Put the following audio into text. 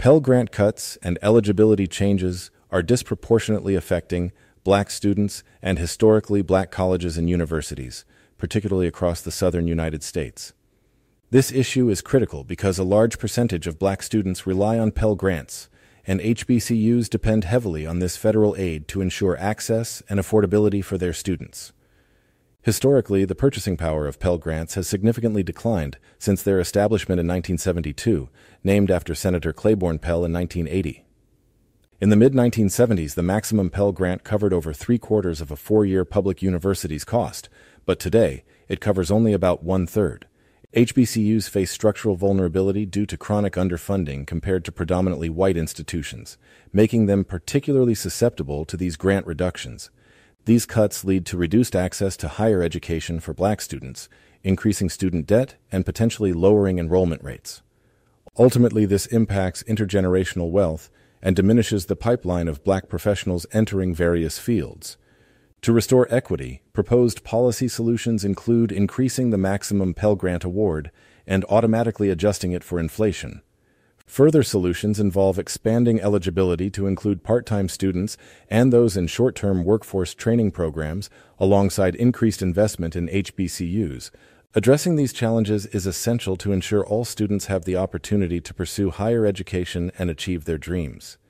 Pell Grant cuts and eligibility changes are disproportionately affecting Black students and historically Black colleges and universities, particularly across the southern United States. This issue is critical because a large percentage of Black students rely on Pell Grants, and HBCUs depend heavily on this federal aid to ensure access and affordability for their students. Historically, the purchasing power of Pell Grants has significantly declined since their establishment in 1972, named after Senator Claiborne Pell in 1980. In the mid-1970s, the maximum Pell Grant covered over three-quarters of a four-year public university's cost, but today, it covers only about one-third. HBCUs face structural vulnerability due to chronic underfunding compared to predominantly white institutions, making them particularly susceptible to these grant reductions. These cuts lead to reduced access to higher education for Black students, increasing student debt and potentially lowering enrollment rates. Ultimately, this impacts intergenerational wealth and diminishes the pipeline of Black professionals entering various fields. To restore equity, proposed policy solutions include increasing the maximum Pell Grant award and automatically adjusting it for inflation. Further solutions involve expanding eligibility to include part-time students and those in short-term workforce training programs, alongside increased investment in HBCUs. Addressing these challenges is essential to ensure all students have the opportunity to pursue higher education and achieve their dreams.